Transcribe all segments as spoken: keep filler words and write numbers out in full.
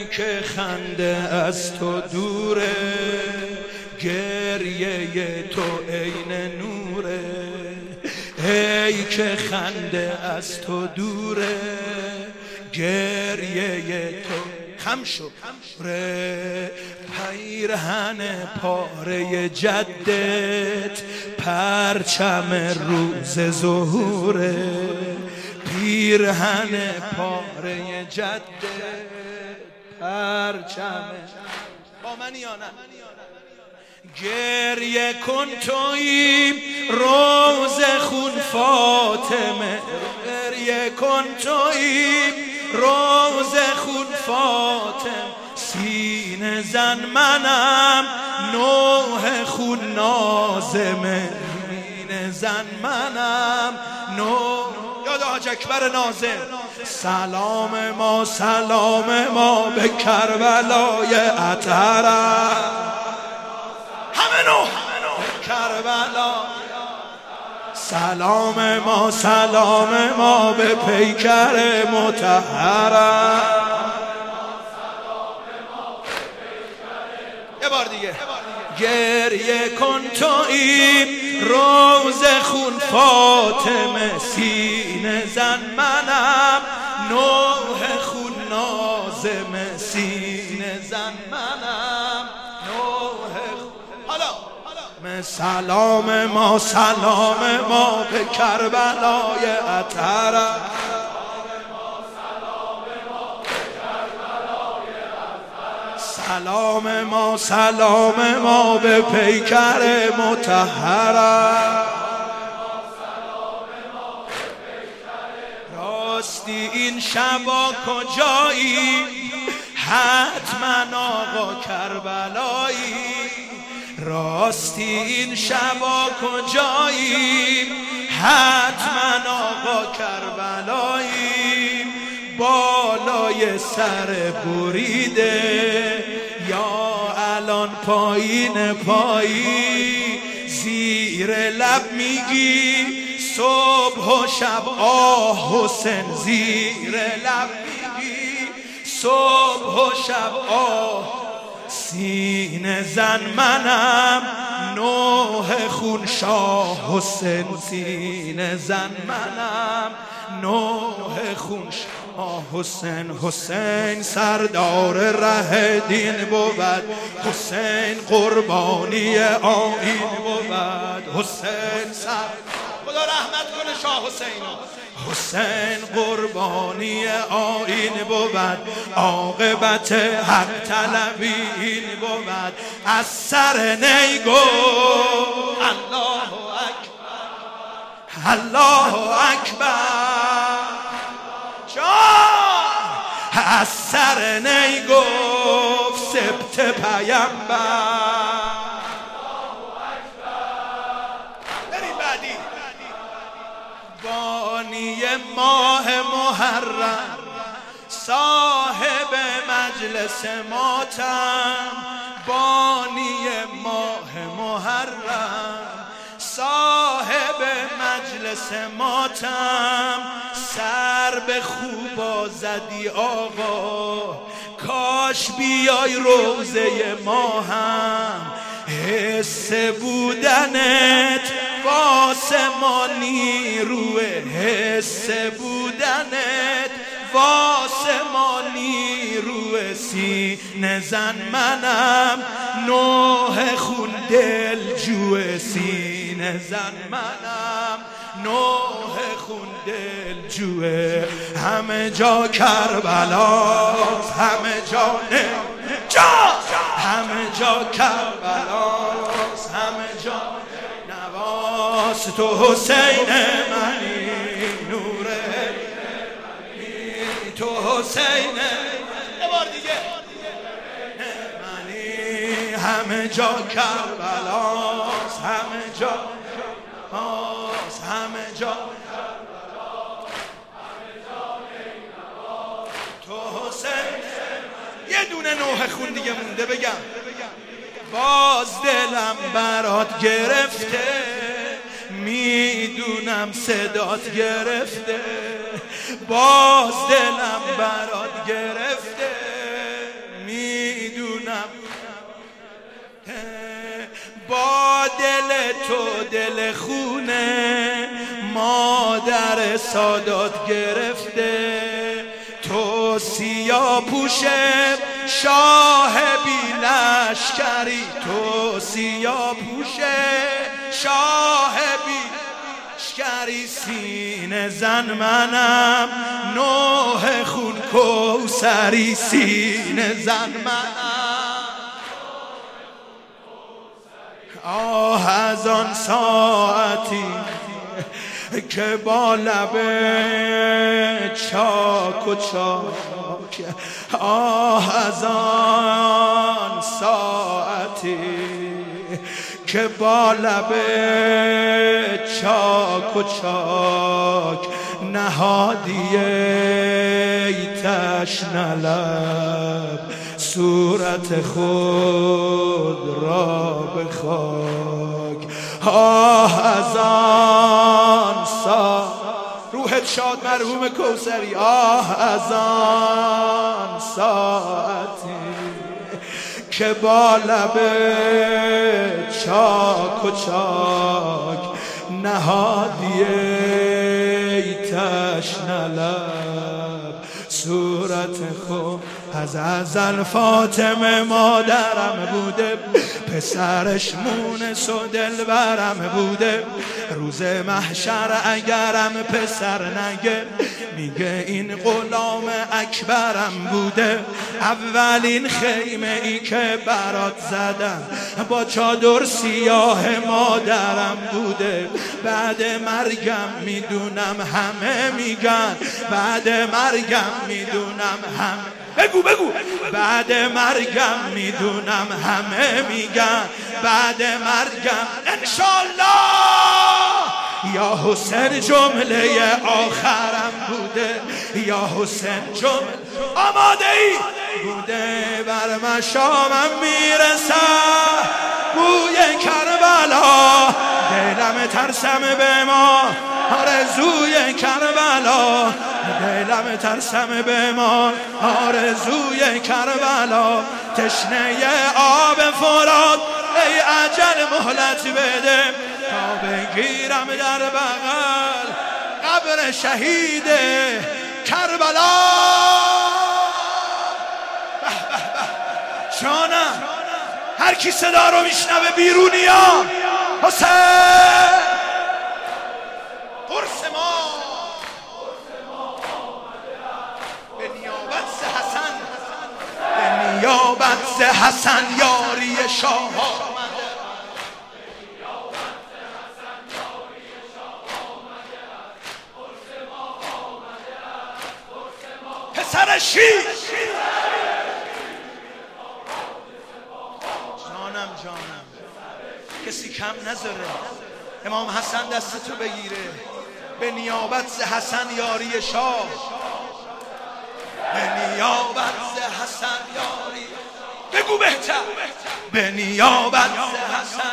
که خنده از تو دوره، گریه تو عین نوره. ای که خنده از تو دوره، گریه تو خم شو ره. پیرهن پاره جدت پرچم روز ظهوره، پیرهن پاره جدت پرچم با من یا نه. گریه کن تویی روز خون فاطمه، گریه کن تویی روز خون فاطمه. سینه زن منم نوح خون نازمه، سینه زن منم نوح. یاد حاج اکبر ناظم. سلام ما سلام ما به کربلای اطهرم، همه نوح کربلا. سلام ما سلام ما به پیکر مطهرم. یه بار دیگه. گریه کن تویی روز خون فاطمه، سینه زن منم نوح خون نازمه، سینه زن منم نوح خون. حالا سلام ما سلام ما به کربلای اطهرم. سلام ما سلام ما به پیکر مطهرم. راستی این شبا کجایی؟ حتما آقا کربلایی. راستی این شبا کجایی؟ حتما آقا کربلایی. بالای سر بریده یا الان پایین پایی، زیر لب میگی صبح و شب آه حسین، زیر لب میگی صبح و شب آه. سینه زن منم نوح خون شاه حسین، سینه زن منم نوح خون شاه حسین. حسین سردار ره دین بود، حسین قربانی آیین بود. حسین سر خدا رحمت کنه شاه حسین. حسین قربانی آیین بود، عاقبت حق طلبی این بود. از سر نیگو الله اکبر الله اکبر جان، از سر نیگفت سبت پیامبر. بانی ماه محرم صاحب مجلس ماتم، بانی ماه محرم صاحب مجلس ماتم. سر به خوبا زدی آقا، کاش بیای روزه ما هم. حس بودنت واسه ما نیروه، حس بودنت واسه ما نیروه. سینه زن منم نوح خون دل جوه، سینه زن منم نوح خون دل جوه. همه جا کربلاست، همه جا جا، همه جا کربلاست، همه جا نواز. تو حسین منی نوره منی، تو حسین یه بار دیگه منی. همه جا کربلاست، همه جا باز، همه جا تو حسین. یه دونه نوح خون دیگه مونده بگم. باز دلم برات گرفته، میدونم صدات گرفته. باز دلم برات گرفته، با دل تو دل خونه مادر سادات گرفته. تو سیاه پوشه شاه بی لشکری، تو سیاه پوشه شاه بی لشکری. سینه زن منم نوح خون کوثری، سینه زن منم. آه از آن ساعتی که با لب چاک و چاک، آه از آن ساعتی که با لب چاک و چاک نهادی ای تشنه لب صورت خود را به خاک. آه از آن سا روحت شاد مرحوم کوثری. آه از آن ساعتی که با لب چاک و چاک نهادی ای تشنه لب صورت خود. از ازل فاطمه مادرم بوده، پسرش مونس و دلبرم بوده. روز محشر اگرم پسر نگه میگه این غلام اکبرم بوده. اولین خیمه ای که برات زدم با چادر سیاه مادرم بوده. بعد مرگم میدونم همه میگن، بعد مرگم میدونم همه بگو بگو بعد مرگم میدونم همه میگن، بعد مرگم انشالله یا حسین جمله آخرم بوده، یا حسین جمله آماده ای بوده. بر مشامم میرسه بوی کربلا، دلم ترسم به ما آرزوی کربلا، دلم ترسم به ما آرزوی کربلا. تشنه آب فرات ای اجل مهلت بده تا بگیرم در بغل قبر شهید کربلا. جانم هر کی صدا رو میشنوه بیرونیا حسین قرص ما به نیابت ز حسن، به نیابت ز حسن یاری شاه آمده. پسر شیر جانم جانم کسی کم نذاره امام حسن دست تو بگیره. به نیابت ز حسن یاری شاه، به نیابت ز حسن یاری بگو بهتر، به نیابت ز حسن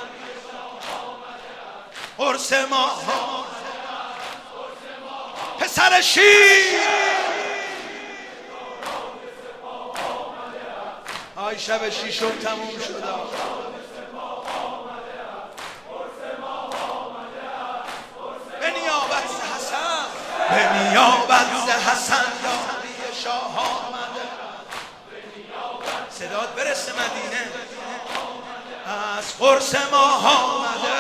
قرص ما پسر شیر. آی شب شیشم تموم شد. به نیابت ز حسن، به نیابت ز حسن یاری شاه آمده. صدات برسه مدینه از قرص ما آمده.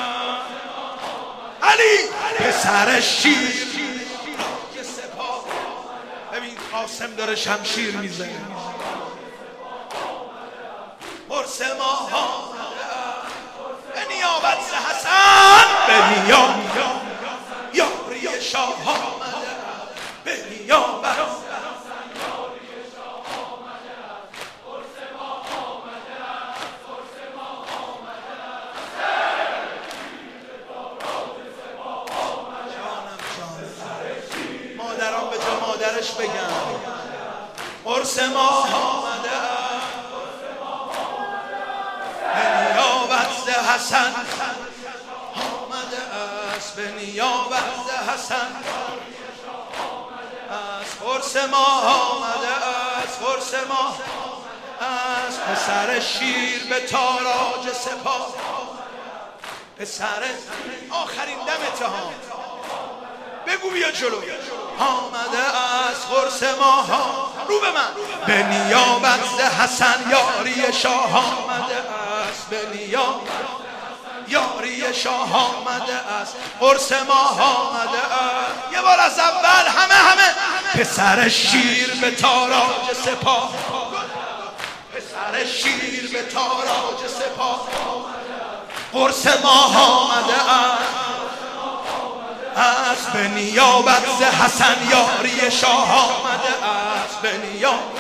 علی پسر شیر سپاه. ببین قاسم داره شمشیر میزنه. قرص ما آمده به نیابت ز حسن، به نیابت یاری شاه آمده، به نیابت مادران به جا مادرش بگم قرص ما آمده. به نیابت ز حسن آمده است، به نیابت ز حسن از قرص ما آمده است، قرص ما از پسر شیر به تاراج سپاه، پسر آخرین دم اتهام بگو بیا جلو آمده از قرص ماها رو به من به نیابت ز حسن یاری شاه آمده است به نیابت یاری شاه آمده است قرص ماه آمده است. یه بار از اول همه همه پسر شیر به تاراج سپاه، پسر شیر به تاراج سپاه قرص ماه آمده است از به نیابت ز حسن یاری شاه آمده است به نیابت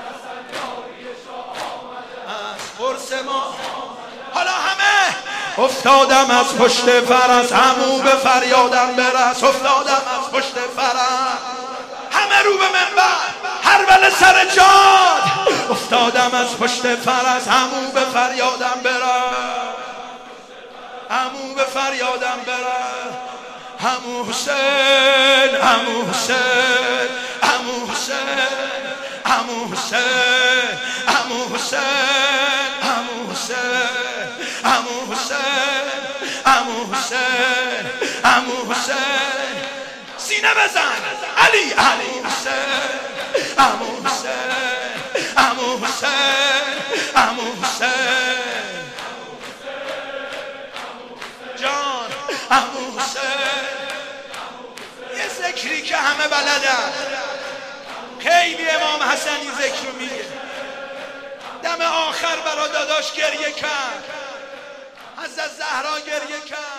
از قرص ماه. حالا همه افتادم از پشت فرس عمو به فریادم برس، افتادم از پشت فرس همه رو به منبر هر بله سر جاد، افتادم از پشت فرس عمو به فریادم برس، عمو به فریادم برس. عمو حسین عمو حسین عمو حسین عمو حسین عمو حسین عمو حسین عمو حسین عمو حسین عمو حسین سینه بزن علی عمو حسین عمو حسین عمو حسین عمو حسین جان عمو حسین. یه ذکری که همه بلدن، خیلی امام حسنی ذکر رو میگه. دم آخر برا داداش گریه کرد، حضرت زهرا گریه کرد.